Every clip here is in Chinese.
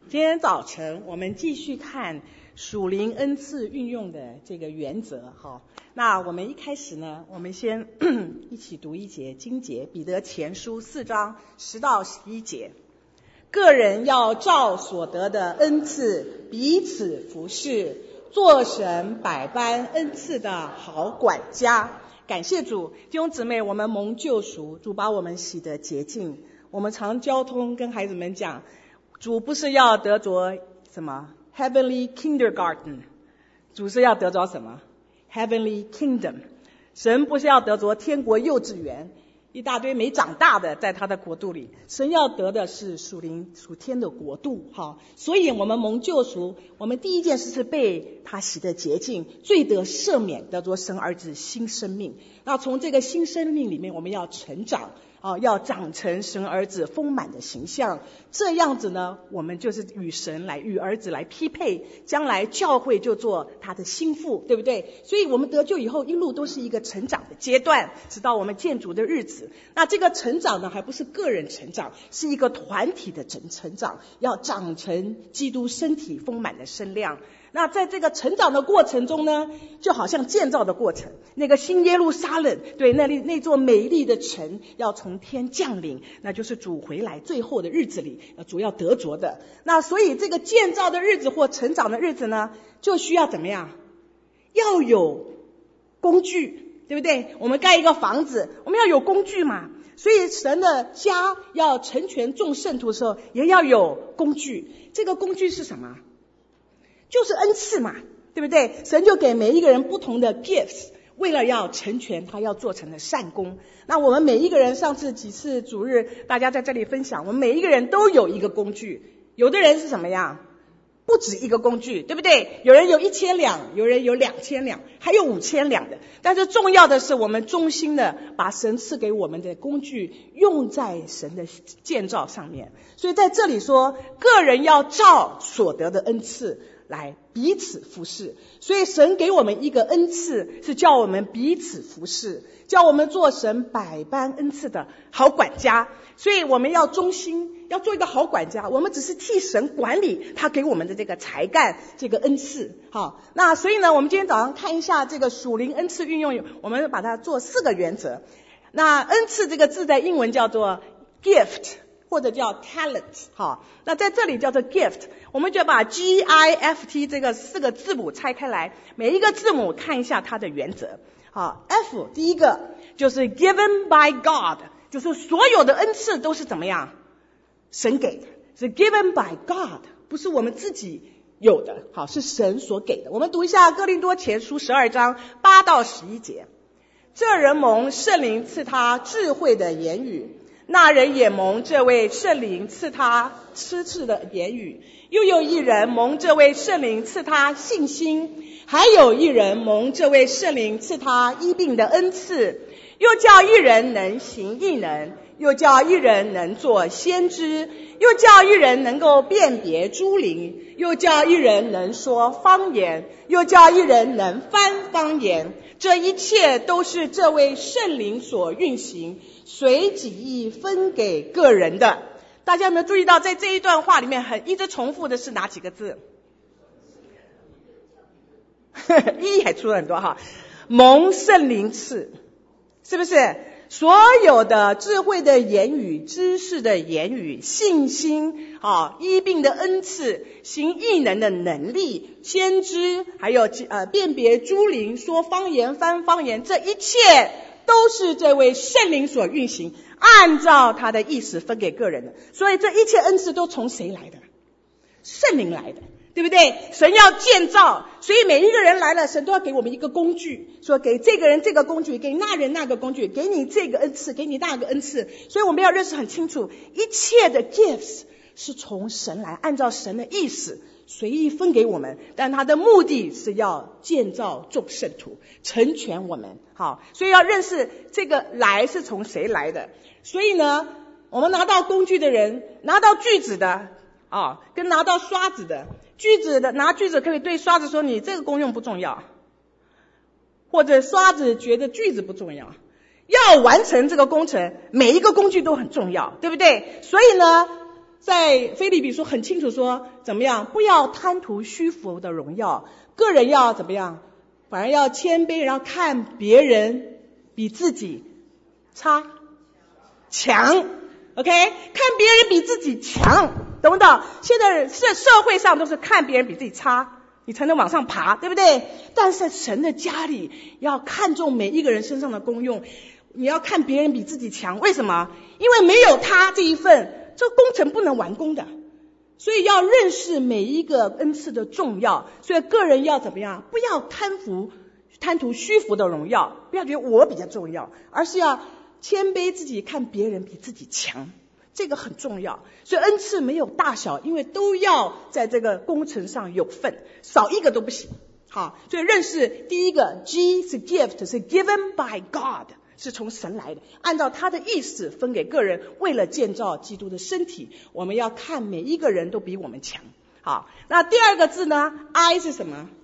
今天早晨我们继续看属灵恩赐运用的这个原则。好，那我们一开始呢，我们先一起读一节经节，彼得前书4章10到11节。个人要照所得的恩赐彼此服侍，做神百般恩赐的好管家。感谢主，弟兄姊妹，我们蒙救赎，主把我们洗得洁净。我们常交通跟孩子们讲，主不是要得着什么 Heavenly Kindergarten， 主是要得着什么 Heavenly Kingdom。 神不是要得着天国幼稚园，一大堆没长大的在他的国度里，神要得的是属灵属天的国度。好，所以我们蒙救赎，我们第一件事是被他洗得洁净，罪得赦免，得着神儿子新生命。那从这个新生命里面，我们要成长，要长成神儿子丰满的形象。这样子呢，我们就是与神来与儿子来匹配，将来教会就做他的心腹，对不对？所以我们得救以后一路都是一个成长的阶段，直到我们见主的日子。那这个成长呢，还不是个人成长，是一个团体的成长，要长成基督身体丰满的身量。那在这个成长的过程中呢，就好像建造的过程，那个新耶路撒冷，对，那座美丽的城要从天降临，那就是主回来最后的日子里主要得着的。那所以这个建造的日子或成长的日子呢，就需要怎么样？要有工具，对不对？我们盖一个房子，我们要有工具嘛。所以神的家要成全众圣徒的时候，也要有工具。这个工具是什么？就是恩赐嘛，对不对？神就给每一个人不同的 gifts， 为了要成全他要做成的善功。那我们每一个人，上次几次主日大家在这里分享，我们每一个人都有一个工具。有的人是什么样？不止一个工具，对不对？有人有1000两，有人有2000两，还有5000两的。但是重要的是，我们衷心的把神赐给我们的工具用在神的建造上面。所以在这里说，个人要照所得的恩赐来彼此服侍。所以神给我们一个恩赐，是叫我们彼此服侍，叫我们做神百般恩赐的好管家。所以我们要忠心，要做一个好管家，我们只是替神管理他给我们的这个才干，这个恩赐。好，那所以呢，我们今天早上看一下这个属灵恩赐运用，我们把它做4个原则。那恩赐这个字在英文叫做 gift，或者叫 talent。 好，那在这里叫做 gift， 我们就把 GIFT 这个4个字母拆开来，每一个字母看一下它的原则。好， F 第一个就是 given by God， 就是所有的恩赐都是怎么样？神给的，是 given by God， 不是我们自己有的，好，是神所给的。我们读一下哥林多前书12章8到11节。这人蒙圣灵赐他智慧的言语，那人也蒙这位圣灵赐他知识的言语，又有一人蒙这位圣灵赐他信心，还有一人蒙这位圣灵赐他医病的恩赐，又叫一人能行异能，又叫一人能做先知，又叫一人能够辨别诸灵，又叫一人能说方言，又叫一人能翻方言。这一切都是这位圣灵所运行，随己意分给个人的。大家有没有注意到，在这一段话里面一直重复的是哪几个字？一还出了很多哈，蒙圣灵赐，是不是？所有的智慧的言语、知识的言语、信心、医病的恩赐、行异能的能力、先知，还有辨别诸灵、说方言、翻方言，这一切都是这位圣灵所运行，按照他的意思分给个人的。所以这一切恩赐都从谁来的？圣灵来的，对不对？神要建造，所以每一个人来了，神都要给我们一个工具，说给这个人这个工具，给那人那个工具，给你这个恩赐，给你那个恩赐。所以我们要认识很清楚，一切的 gifts 是从神来，按照神的意思随意分给我们，但他的目的是要建造众圣徒，成全我们。好，所以要认识这个来是从谁来的。所以呢，我们拿到工具的人，拿到锯子的跟拿到刷子的，拿锯子可以对刷子说你这个功用不重要，或者刷子觉得锯子不重要。要完成这个工程，每一个工具都很重要，对不对？所以呢， 在腓立比书很清楚说，怎么样？不要贪图虚浮的荣耀，个人要怎么样？反而要谦卑，然后看别人比自己强。OK， 看别人比自己强，懂不懂？现在社会上都是看别人比自己差，你才能往上爬，对不对？但是神的家里要看重每一个人身上的功用，你要看别人比自己强，为什么？因为没有他这一份，这个工程不能完工的。所以要认识每一个恩赐的重要，所以个人要怎么样？不要贪图虚浮的荣耀，不要觉得我比较重要，而是要谦卑自己，看别人比自己强，这个很重要。所以恩赐没有大小，因为都要在这个工程上有份，少一个都不行。好，所以认识第一个 G 是 gift， 是 given by God， 是从神来的，按照他的意思分给个人，为了建造基督的身体。我们要看每一个人都比我们强。好，那第二个字呢 I 是什么？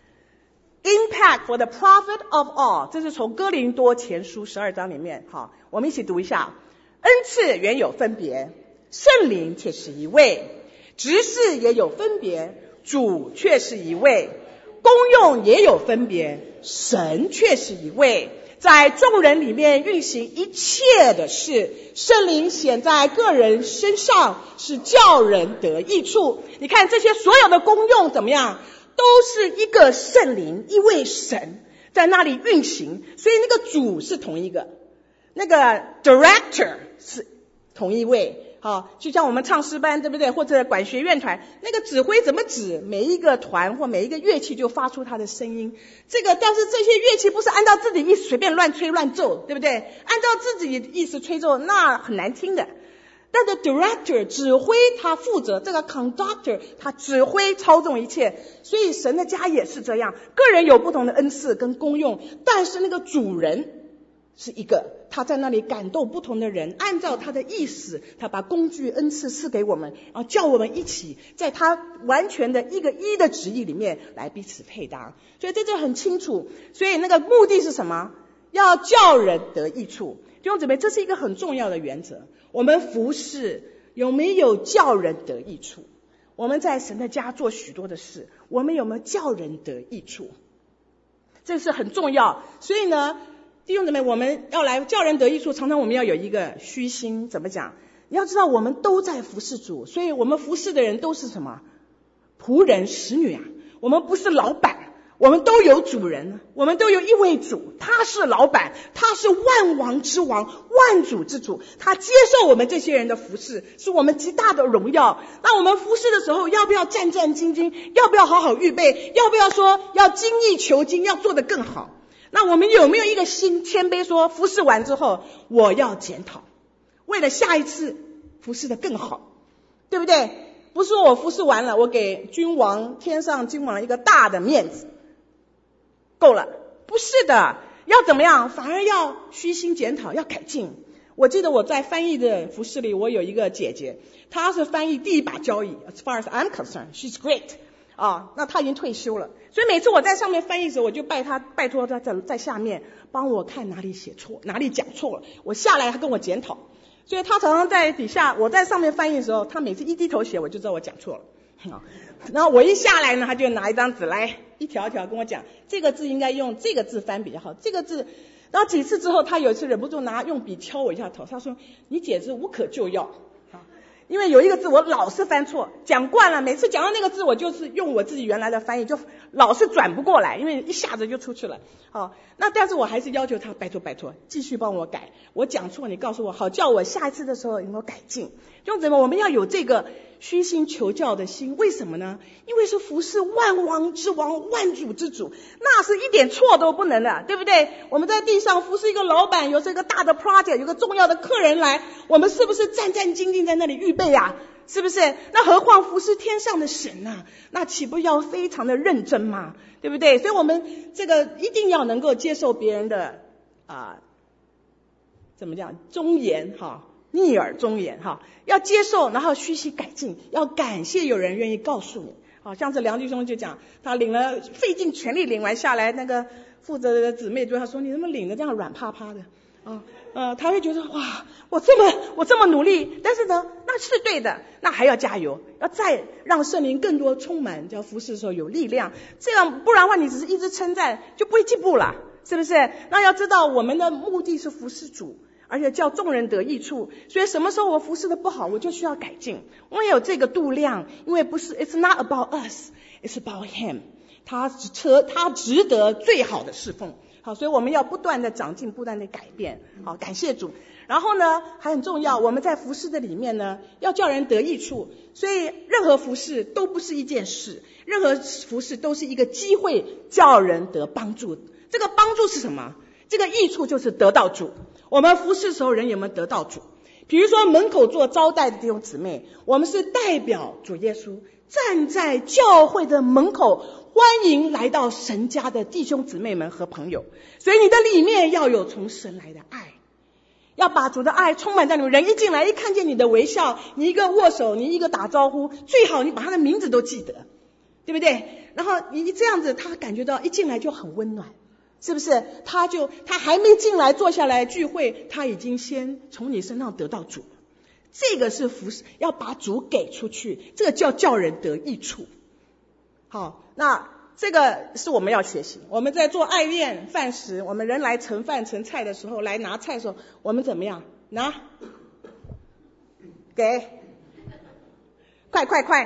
Impact for the profit of all， 这是从哥林多前书12章里面。好，我们一起读一下。恩赐原有分别，圣灵却是一位；职事也有分别，主却是一位；功用也有分别，神却是一位。在众人里面运行一切的事，圣灵显在个人身上，是叫人得益处。你看这些所有的功用怎么样？都是一个圣灵，一位神在那里运行，所以那个主是同一个，那个 director 是同一位。好，就像我们唱诗班，对不对？或者管学院团，那个指挥怎么指，每一个团或每一个乐器就发出它的声音。但是这些乐器不是按照自己意思随便乱吹乱奏，对不对？按照自己的意思吹奏，那很难听的。但是 director 指挥，他负责，这个 conductor 他指挥操纵一切。所以神的家也是这样，个人有不同的恩赐跟功用，但是那个主人是一个，他在那里感动不同的人，按照他的意思，他把工具恩赐赐给我们，然后叫我们一起在他完全的一个一的旨意里面来彼此配搭。所以这就很清楚。所以那个目的是什么？要叫人得益处。弟兄姊妹，这是一个很重要的原则。我们服事有没有叫人得益处？我们在神的家做许多的事，我们有没有叫人得益处？这是很重要。所以呢，弟兄姊妹，我们要来叫人得益处，常常我们要有一个虚心。怎么讲？你要知道我们都在服侍主，所以我们服侍的人都是什么？仆人使女啊，我们不是老板，我们都有主人，我们都有一位主，他是老板，他是万王之王，万主之主，他接受我们这些人的服侍，是我们极大的荣耀。那我们服侍的时候，要不要战战兢兢？要不要好好预备？要不要说要精益求精，要做得更好？那我们有没有一个心谦卑，说服侍完之后我要检讨，为了下一次服侍得更好，对不对？不是说我服侍完了，我给君王天上君王一个大的面子够了，不是的，要怎么样？反而要虚心检讨，要改进。我记得我在翻译的服侍里，我有一个姐姐，她是翻译第一把交椅 ，as far as I'm concerned, she's great。那她已经退休了，所以每次我在上面翻译的时候，我就拜托她在下面帮我看哪里写错，哪里讲错了，我下来她跟我检讨。所以她常常在底下，我在上面翻译的时候，她每次一低头写，我就知道我讲错了。然后我一下来呢，他就拿一张纸来一条一条跟我讲，这个字应该用这个字翻比较好，这个字。然后几次之后，他有一次忍不住用笔敲我一下头，他说你简直无可救药。因为有一个字我老是翻错，讲惯了，每次讲到那个字我就是用我自己原来的翻译，就老是转不过来，因为一下子就出去了。那但是我还是要求他拜托继续帮我改，我讲错你告诉我，好叫我下一次的时候能够改进。就怎么我们要有这个虚心求教的心，为什么呢？因为是服侍万王之王，万主之主，那是一点错都不能的，对不对？我们在地上服侍一个老板，有这个大的 project， 有个重要的客人来，我们是不是战战兢兢在那里预备啊？是不是？那何况服侍天上的神啊，那岂不要非常的认真吗？对不对？所以我们这个一定要能够接受别人的怎么讲忠言逆耳忠言要接受，然后虚心改进，要感谢有人愿意告诉你。像这梁弟兄就讲，他费尽全力领完下来，那个负责的姊妹对他说，你怎么领的这样软趴趴的他会觉得哇，我这么努力，但是呢，那是对的，那还要加油，要再让圣灵更多充满，叫服侍的时候有力量，这样不然的话，你只是一直称赞就不会进步了，是不是？那要知道我们的目的是服侍主，而且叫众人得益处，所以什么时候我服侍的不好，我就需要改进。我也有这个度量，因为不是 it's not about us, it's about him， 他值得最好的侍奉。好，所以我们要不断的长进，不断的改变。好，感谢主。然后呢，还很重要，我们在服侍的里面呢，要叫人得益处。所以任何服侍都不是一件事，任何服侍都是一个机会，叫人得帮助。这个帮助是什么？这个益处就是得到主。我们服侍的时候，人有没有得到主？比如说门口做招待的弟兄姊妹，我们是代表主耶稣，站在教会的门口，欢迎来到神家的弟兄姊妹们和朋友。所以你的里面要有从神来的爱，要把主的爱充满在你们。人一进来，一看见你的微笑，你一个握手，你一个打招呼，最好你把他的名字都记得，对不对？然后你这样子，他感觉到一进来就很温暖，是不是？他还没进来坐下来聚会，他已经先从你身上得到主。这个是服侍，要把主给出去，这个叫人得益处。好，那这个是我们要学习。我们在做爱宴饭食，我们人来盛饭盛菜的时候，来拿菜的时候，我们怎么样？拿，给，快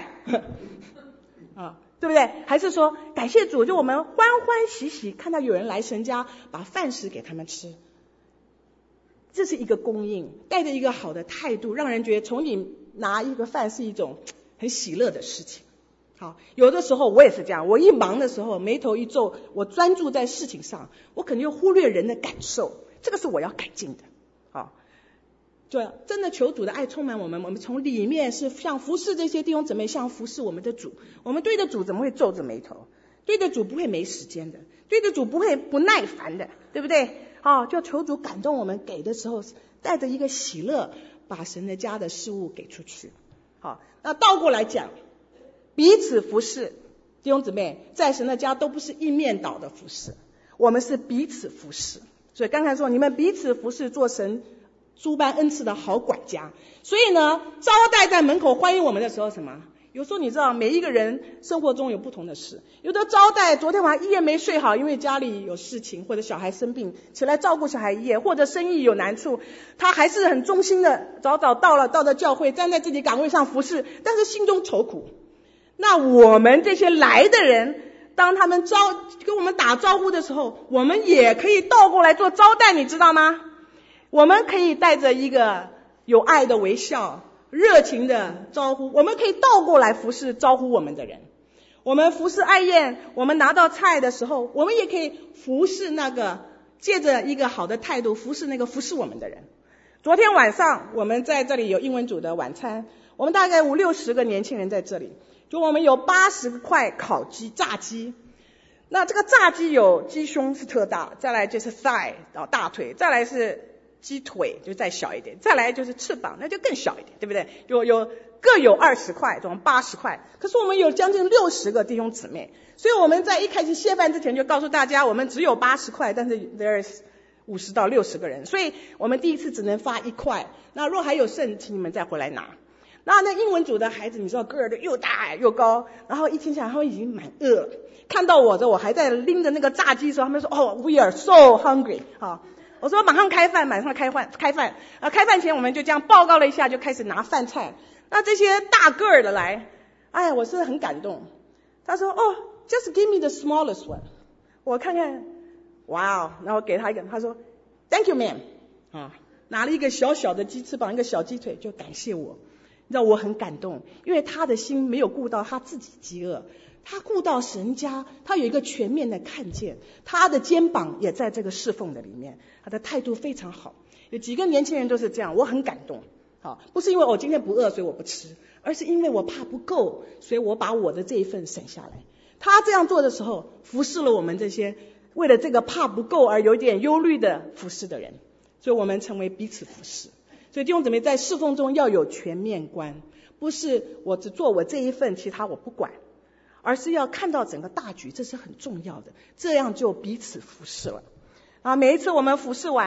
啊，对不对？还是说感谢主，就我们欢欢喜喜看到有人来神家，把饭食给他们吃，这是一个供应，带着一个好的态度，让人觉得从你拿一个饭是一种很喜乐的事情。好，有的时候我也是这样，我一忙的时候眉头一皱，我专注在事情上，我可能就忽略人的感受，这个是我要改进的。好，就真的求主的爱充满我们，我们从里面是像服侍这些弟兄姊妹，像服侍我们的主。我们对着主怎么会皱着眉头？对着主不会没时间的，对着主不会不耐烦的，对不对？好，就求主感动我们，给的时候带着一个喜乐，把神的家的事物给出去。好，那倒过来讲，彼此服侍，弟兄姊妹，在神的家都不是一面倒的服侍，我们是彼此服侍。所以刚才说你们彼此服侍，做神诸般恩赐的好管家。所以呢，招待在门口欢迎我们的时候，什么？有时候你知道，每一个人生活中有不同的事，有的招待昨天晚上一夜没睡好，因为家里有事情，或者小孩生病起来照顾小孩一夜，或者生意有难处，他还是很忠心的早到了教会，站在自己岗位上服侍，但是心中愁苦。那我们这些来的人，当他们跟我们打招呼的时候，我们也可以倒过来做招待，你知道吗？我们可以带着一个有爱的微笑，热情的招呼，我们可以倒过来服侍招呼我们的人。我们服侍爱宴，我们拿到菜的时候，我们也可以服侍那个借着一个好的态度服侍那个服侍我们的人。昨天晚上我们在这里有英文组的晚餐，我们大概50-60个年轻人在这里，就我们有80块烤鸡炸鸡。那这个炸鸡有鸡胸是特大，再来就是 thigh 大腿，再来是鸡腿就再小一点，再来就是翅膀，那就更小一点，对不对？各有20块，总共80块。可是我们有将近60个弟兄姊妹，所以我们在一开始谢饭之前就告诉大家，我们只有80块，但是 there is 50到60个人，所以我们第一次只能发1块。那若还有剩，请你们再回来拿。那英文组的孩子，你知道个儿都又大又高，然后一听起来他们已经蛮饿了，看到我还在拎着那个炸鸡的时候，他们说we are so hungry 好。我说马上开饭，开饭。开饭前我们就这样报告了一下，就开始拿饭菜。那这些大个儿的来，我是很感动。他说just give me the smallest one。我看看，哇，然后给他一个，他说 Thank you ma'am。拿了一个小小的鸡翅膀，一个小鸡腿，就感谢我。你知道我很感动，因为他的心没有顾到他自己饥饿，他顾到神家，他有一个全面的看见，他的肩膀也在这个侍奉的里面，他的态度非常好。有几个年轻人都是这样，我很感动。不是因为我今天不饿所以我不吃，而是因为我怕不够，所以我把我的这一份省下来。他这样做的时候，服侍了我们这些为了这个怕不够而有点忧虑的服侍的人，所以我们成为彼此服侍。所以弟兄姊妹在侍奉中要有全面观，不是我只做我这一份，其他我不管，而是要看到整个大局，这是很重要的，这样就彼此服侍了。每一次我们服侍完，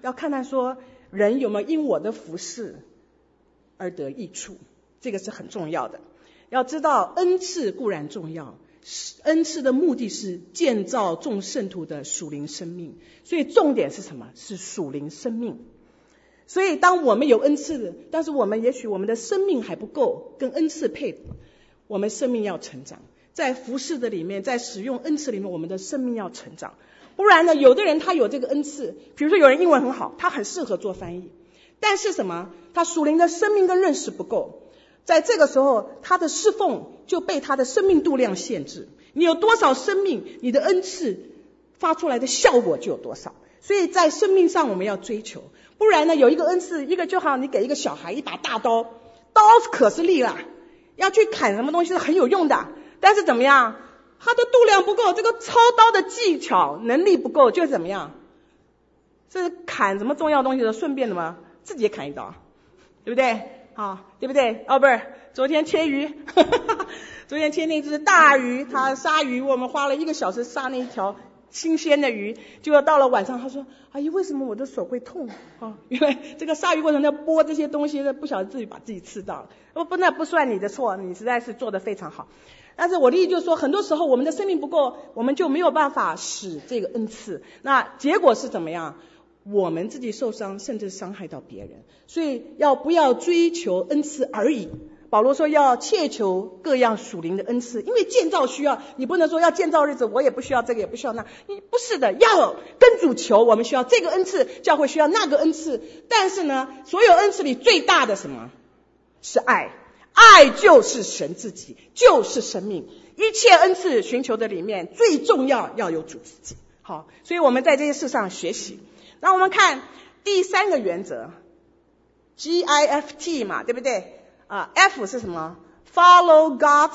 要看看说人有没有因我的服事而得益处，这个是很重要的。要知道恩赐固然重要，恩赐的目的是建造众圣徒的属灵生命，所以重点是什么？是属灵生命。所以当我们有恩赐，但是也许我们的生命还不够跟恩赐配合，我们生命要成长，在服事的里面，在使用恩赐里面，我们的生命要成长。不然呢，有的人他有这个恩赐，比如说有人英文很好，他很适合做翻译，但是什么？他属灵的生命跟认识不够，在这个时候他的侍奉就被他的生命度量限制。你有多少生命，你的恩赐发出来的效果就有多少。所以在生命上我们要追求，不然呢，有一个恩赐，一个就好像你给一个小孩一把大刀，刀可是利啦，要去砍什么东西是很有用的，但是怎么样，他的度量不够，这个操刀的技巧能力不够，就怎么样，这砍什么重要东西的顺便的嘛，自己也砍一刀，对不对？对不对？不是，昨天切鱼昨天切那只大鱼，他杀鱼，我们花了1个小时杀那一条新鲜的鱼，结果到了晚上他说，阿姨为什么我的手会痛因为这个杀鱼过程要剥这些东西，不晓得自己把自己刺到了。那不算你的错，你实在是做得非常好。但是我的意思就是说，很多时候我们的生命不够，我们就没有办法使这个恩赐，那结果是怎么样？我们自己受伤，甚至伤害到别人。所以不要追求恩赐而已，保罗说要切求各样属灵的恩赐，因为建造需要，你不能说要建造日子我也不需要这个也不需要那，你不是的，要跟主求，我们需要这个恩赐，教会需要那个恩赐。但是呢，所有恩赐里最大的什么？是爱。爱就是神自己，就是生命。一切恩赐寻求的里面，最重要要有主自己。好，所以我们在这些事上学习。那我们看第3个原则 GIFT 嘛，对不对？F 是什么？ Follow God's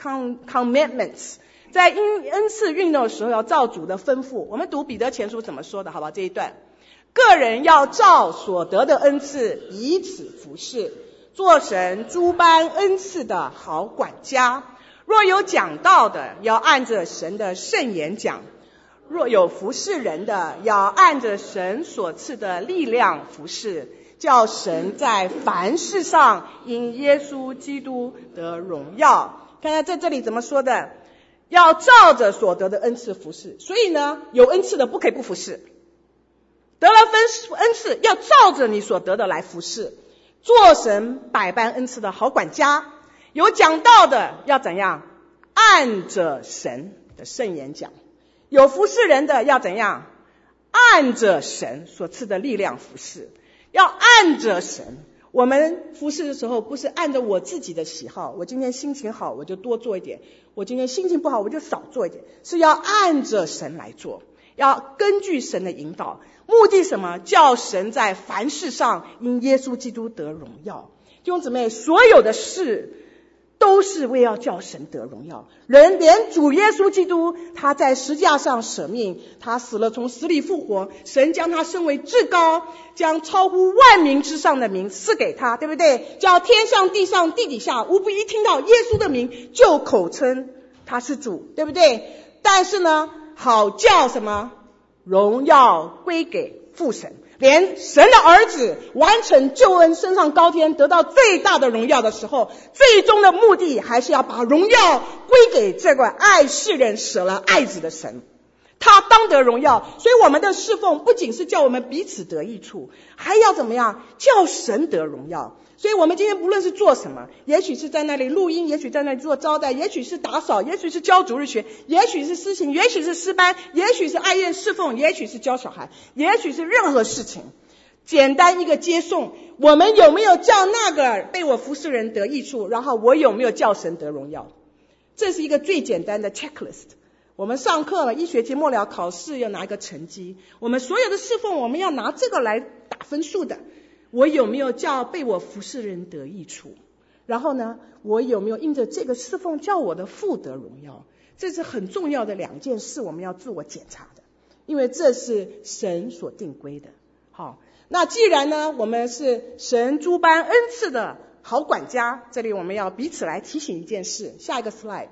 commitments。 在恩赐运用的时候要照主的吩咐。我们读彼得前书怎么说的，好吧？这一段，个人要照所得的恩赐彼此服事，做神诸般恩赐的好管家。若有讲道的，要按着神的圣言讲；若有服侍人的，要按着神所赐的力量服侍，叫神在凡事上因耶稣基督得荣耀。看看在这里怎么说的，要照着所得的恩赐服侍。所以呢，有恩赐的不可以不服侍，得了恩赐要照着你所得的来服侍，做神百般恩赐的好管家。有讲道的要怎样？按着神的圣言讲。有服侍人的要怎样？按着神所赐的力量服侍。要按着神。我们服侍的时候不是按着我自己的喜好，我今天心情好我就多做一点，我今天心情不好我就少做一点，是要按着神来做，要根据神的引导。目的什么？叫神在凡事上因耶稣基督得荣耀。弟兄姊妹，所有的事都是为要叫神得荣耀。连主耶稣基督他在十字架上舍命，他死了从死里复活，神将他升为至高，将超乎万名之上的名赐给他，对不对？叫天上地上地底下无不一听到耶稣的名就口称他是主，对不对？但是呢，好叫什么？荣耀归给父神。连神的儿子完成救恩升上高天得到最大的荣耀的时候，最终的目的还是要把荣耀归给这个爱世人舍了爱子的神，他当得荣耀。所以我们的侍奉不仅是叫我们彼此得益处，还要怎么样？叫神得荣耀。所以我们今天不论是做什么，也许是在那里录音，也许在那里做招待，也许是打扫，也许是教主日学，也许是施行，也许是诗班，也许是爱宴侍奉，也许是教小孩，也许是任何事情。简单一个接送，我们有没有叫那个被我服侍人得益处，然后我有没有叫神得荣耀？这是一个最简单的 checklist。 我们上课一学期末了考试要拿一个成绩，我们所有的侍奉我们要拿这个来打分数的。我有没有叫被我服侍人得益处？然后呢，我有没有因着这个侍奉叫我的父得荣耀？这是很重要的2件事，我们要自我检查的，因为这是神所定规的。好，那既然呢，我们是神诸般恩赐的好管家，这里我们要彼此来提醒一件事。下一个 slide。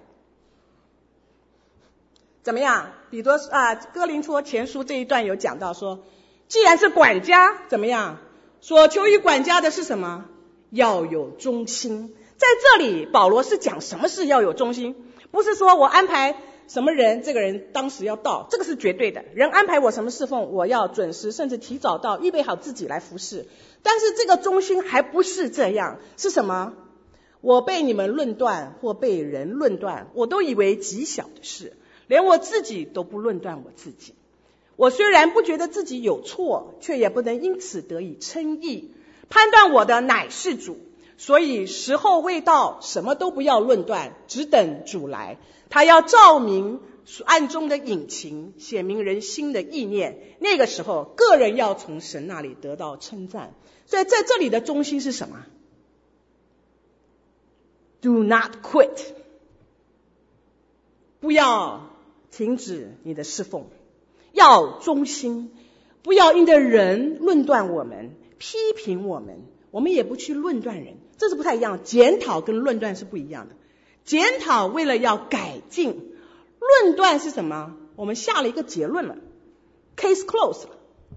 怎么样？哥林多前书这一段有讲到说， 既然是管家，怎么样？所求于管家的是什么？要有忠心。在这里保罗是讲什么是要有忠心，不是说我安排什么人，这个人当时要到，这个是绝对的。人安排我什么侍奉，我要准时，甚至提早到，预备好自己来服侍。但是这个忠心还不是这样，是什么？我被你们论断或被人论断，我都以为极小的事，连我自己都不论断我自己。我虽然不觉得自己有错，却也不能因此得以称义。判断我的乃是主，所以时候未到，什么都不要论断，只等主来。他要照明暗中的隐情，显明人心的意念。那个时候，个人要从神那里得到称赞。所以在这里的中心是什么？ Do not quit， 不要停止你的侍奉，要忠心，不要因着人论断我们，批评我们，我们也不去论断人，这是不太一样。检讨跟论断是不一样的。检讨为了要改进，论断是什么？我们下了一个结论了， case closed 了。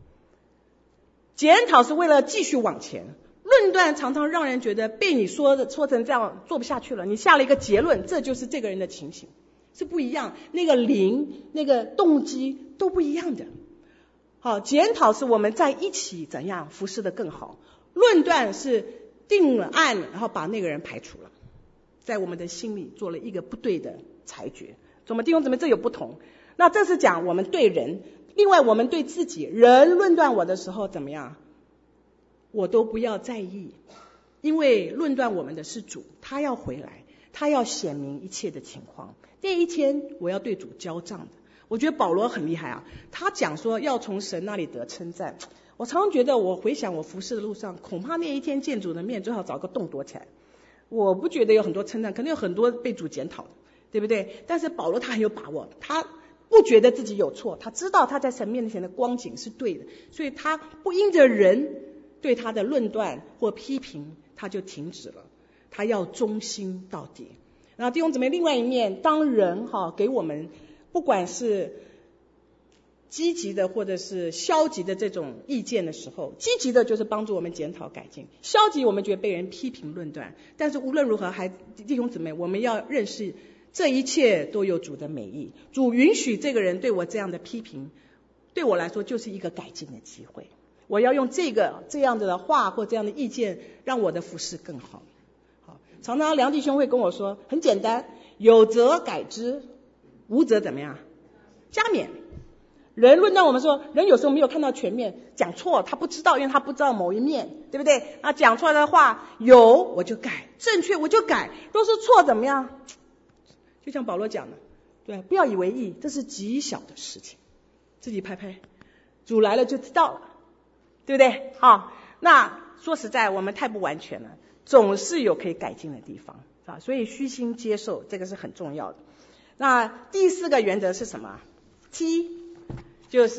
检讨是为了继续往前，论断常常让人觉得被你说成这样做不下去了，你下了一个结论，这就是这个人的情形，是不一样，那个灵那个动机都不一样的。好，检讨是我们在一起怎样服侍得更好，论断是定了案然后把那个人排除了，在我们的心里做了一个不对的裁决。怎么弟兄姊妹，这有不同。那这是讲我们对人，另外我们对自己，人论断我的时候怎么样，我都不要在意，因为论断我们的是主，他要回来，他要显明一切的情况。那一天我要对主交账的。我觉得保罗很厉害啊，他讲说要从神那里得称赞。我常常觉得，我回想我服侍的路上，恐怕那一天见主的面最好找个洞躲起来。我不觉得有很多称赞，可能有很多被主检讨的，对不对？但是保罗他很有把握，他不觉得自己有错，他知道他在神面前的光景是对的，所以他不因着人对他的论断或批评他就停止了，他要忠心到底。然后弟兄姊妹，另外一面，当人给我们不管是积极的或者是消极的这种意见的时候，积极的就是帮助我们检讨改进，消极我们觉得被人批评论断。但是无论如何，弟兄姊妹，我们要认识这一切都有主的美意，主允许这个人对我这样的批评，对我来说就是一个改进的机会。我要用这样的话或这样的意见，让我的服事更好。常常梁弟兄会跟我说，很简单，有则改之，无则怎么样？加勉。人论断我们说，人有时候没有看到全面，讲错他不知道，因为他不知道某一面，对不对？那讲出来的话有我就改，正确我就改，若是错怎么样？就像保罗讲的，对，不要以为意，这是极小的事情，自己拍拍，主来了就知道了，对不对？好，那说实在我们太不完全了，总是有可以改进的地方啊，所以虚心接受，这个是很重要的。那第四个原则是什么？ T 就是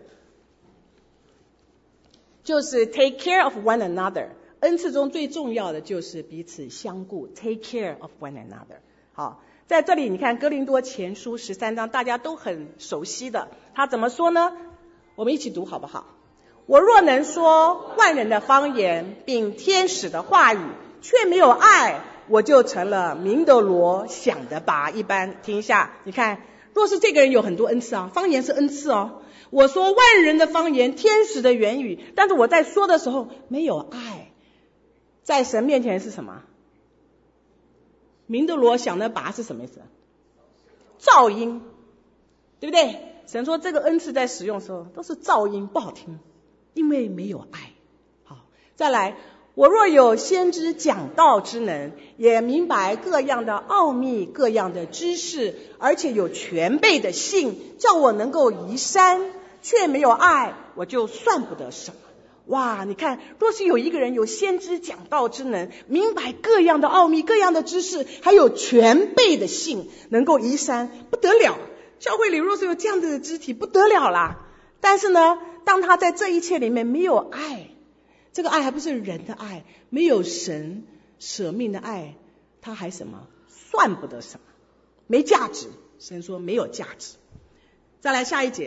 take care of one another， 恩赐中最重要的就是彼此相顾， take care of one another。 好，在这里你看哥林多前书13章大家都很熟悉的，他怎么说呢？我们一起读好不好？我若能说万人的方言并天使的话语，却没有爱，我就成了明德罗想的拔一般。听一下，你看，若是这个人有很多恩赐啊，方言是恩赐哦，我说万人的方言，天使的言语，但是我在说的时候没有爱，在神面前是什么？明德罗想的拔是什么意思？噪音，对不对？神说这个恩赐在使用的时候都是噪音，不好听，因为没有爱。好，再来，我若有先知讲道之能，也明白各样的奥秘，各样的知识，而且有全备的信，叫我能够移山，却没有爱，我就算不得什么。哇，你看，若是有一个人有先知讲道之能，明白各样的奥秘，各样的知识，还有全备的信，能够移山，不得了。教会里若是有这样的肢体，不得了啦。但是呢，当他在这一切里面没有爱，这个爱还不是人的爱，没有神舍命的爱，他还什么？算不得什么，没价值。神说没有价值。再来下一节，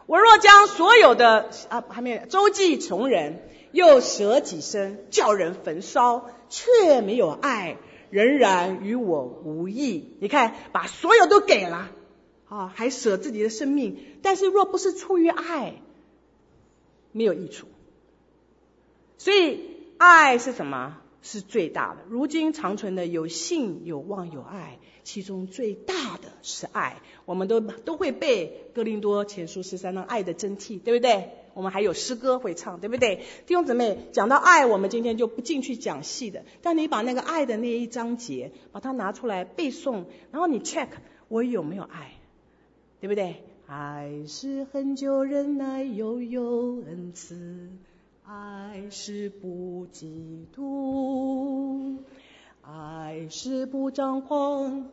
我若将所有的周济穷人，又舍己身，叫人焚烧，却没有爱，仍然与我无益。你看，把所有都给了还舍自己的生命，但是若不是出于爱，没有益处。所以爱是什么？是最大的。如今长存的有信有望有爱，其中最大的是爱。我们都会背哥林多前书13章爱的真谛，对不对？我们还有诗歌会唱，对不对？弟兄姊妹，讲到爱，我们今天就不进去讲细的，但你把那个爱的那一章节把它拿出来背诵，然后你 check 我有没有爱，对不对？爱是恒久忍耐，又有恩慈，爱是不嫉妒，爱是不张狂，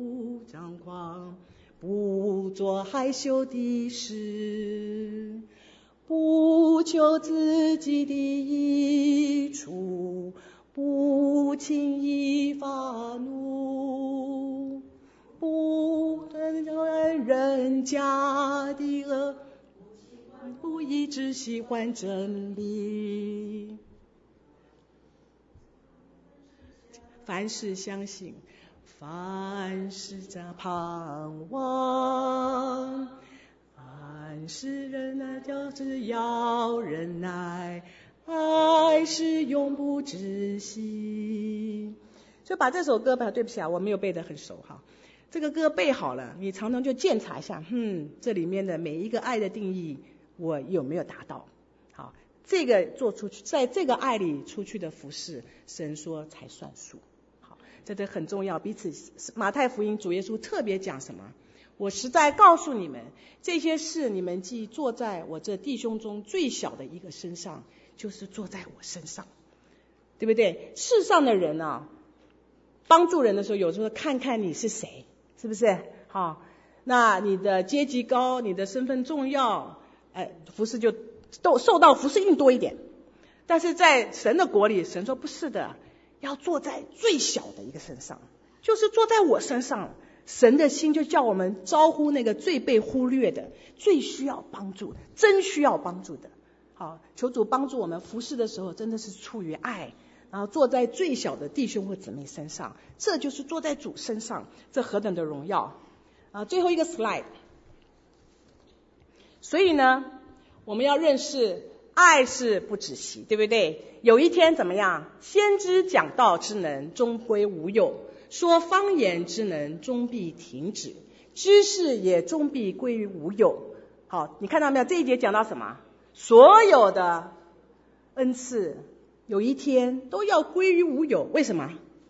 不做害羞的事，不求自己的益处，不轻易发怒，不吞人家的恶，不一直喜欢真理，凡事相信，凡事盼望，凡事忍耐，就是要忍耐，爱是永不止息。所以把这首歌吧，对不起我没有背得很熟这个歌背好了，你常常就检查一下，这里面的每一个爱的定义我有没有达到？好，这个做出去，在这个爱里出去的服事，神说才算数。好，这个很重要。彼此，马太福音主耶稣特别讲什么？我实在告诉你们，这些事你们既做在我这弟兄中最小的一个身上，就是做在我身上，对不对？世上的人帮助人的时候，有时候看看你是谁，是不是？那你的阶级高，你的身份重要，服事就都受到服事应多一点。但是在神的国里，神说不是的，要坐在最小的一个身上，就是坐在我身上。神的心就叫我们招呼那个最被忽略的，最需要帮助，真需要帮助的。好，求主帮助我们服事的时候，真的是出于爱，然后坐在最小的弟兄或姊妹身上，这就是坐在主身上，这何等的荣耀最后一个 slide。 所以呢，我们要认识爱是不止息，对不对？有一天怎么样？先知讲道之能终归无有，说方言之能终必停止，知识也终必归于无有。好，你看到没有？这一节讲到什么？所有的恩赐有一天都要归于无有。为什么？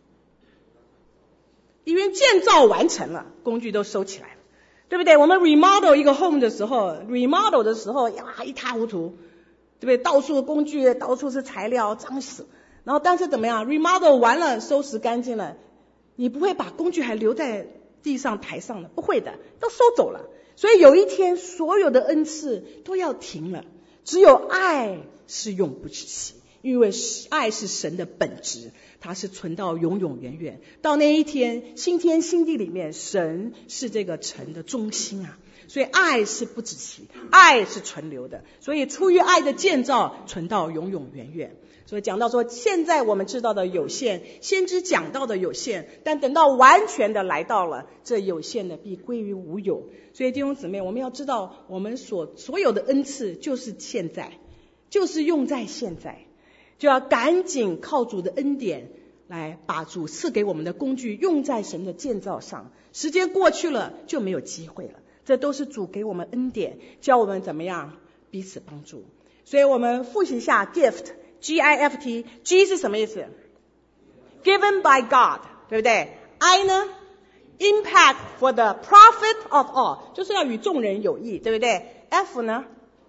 因为建造完成了，工具都收起来了，对不对？我们 remodel 一个 home 的时候， remodel 的时候一塌糊涂，对不对？到处工具，到处是材料，脏死。然后但是怎么样？ remodel 完了，收拾干净了，你不会把工具还留在地上台上的，不会的，都收走了。所以有一天所有的恩赐都要停了，只有爱是永不止息，因为爱是神的本质，它是存到永永远远。到那一天新天新地里面，神是这个城的中心所以爱是不止息，爱是存留的，所以出于爱的建造存到永永远远。所以讲到说，现在我们知道的有限，先知讲到的有限，但等到完全的来到了，这有限的必归于无有。所以弟兄姊妹，我们要知道，我们所有的恩赐就是现在，就是用在现在，就要赶紧靠主的恩典来把主赐给我们的工具用在神的建造上。时间过去了就没有机会了，这都是主给我们恩典，教我们怎么样彼此帮助。所以我们复习一下 gift，G-I-F-T， G 是什么意思？ Given by God， 对不对？ I 呢？ Impact for the profit of all， 就是要与众人有益，对不对？ F 呢？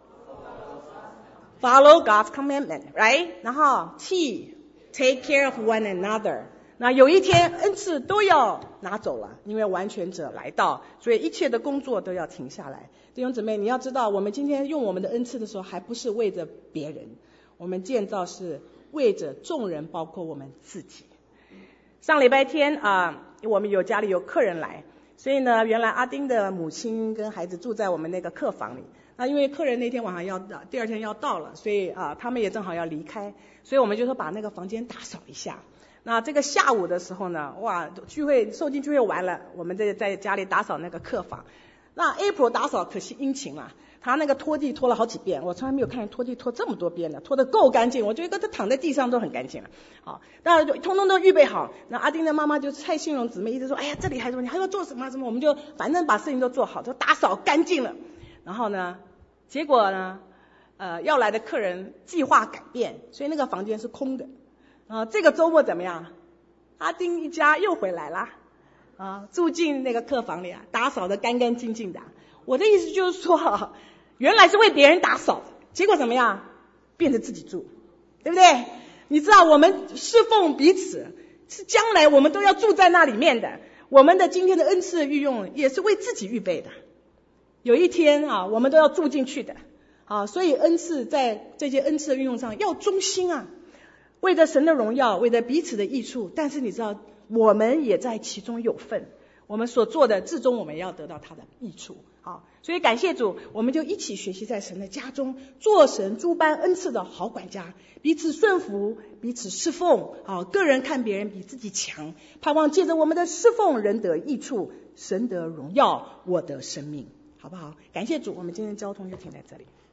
Follow God's commandment， right？ 然后 T Take care of one another。 那有一天恩赐都要拿走了，因为完全者来到，所以一切的工作都要停下来。弟兄姊妹，你要知道，我们今天用我们的恩赐的时候，还不是为着别人，我们建造是为着众人，包括我们自己。上礼拜天我们家里有客人来，所以呢，原来阿丁的母亲跟孩子住在我们那个客房里。 那因为客人那天晚上第二天要到了，所以他们也正好要离开，所以我们就说把那个房间打扫一下。那这个下午的时候呢，哇，受浸聚会完了，我们在家里打扫那个客房。那 April 打扫可惜殷勤了，他那个拖地拖了好几遍，我从来没有看见拖地拖这么多遍的，拖得够干净，我觉得他躺在地上都很干净了。好，那通通都预备好。那阿丁的妈妈就蔡信荣姊妹一直说，哎呀，这里还有你还要做什么什么，我们就反正把事情都做好，就打扫干净了。然后呢，结果呢，要来的客人计划改变，所以那个房间是空的。这个周末怎么样？阿丁一家又回来了。住进那个客房里打扫得干干净净的。我的意思就是说，原来是为别人打扫，结果怎么样？变成自己住，对不对？你知道我们侍奉彼此，是将来我们都要住在那里面的。我们的今天的恩赐的运用也是为自己预备的。有一天我们都要住进去的。所以恩赐在这些恩赐的运用上要忠心为着神的荣耀，为着彼此的益处。但是你知道，我们也在其中有份，我们所做的至终我们要得到他的益处。所以感谢主，我们就一起学习在神的家中，做神诸般恩赐的好管家，彼此顺服，彼此侍奉。个人看别人比自己强，盼望借着我们的侍奉，人得益处，神得荣耀，我得生命，好不好？感谢主，我们今天交通就停在这里。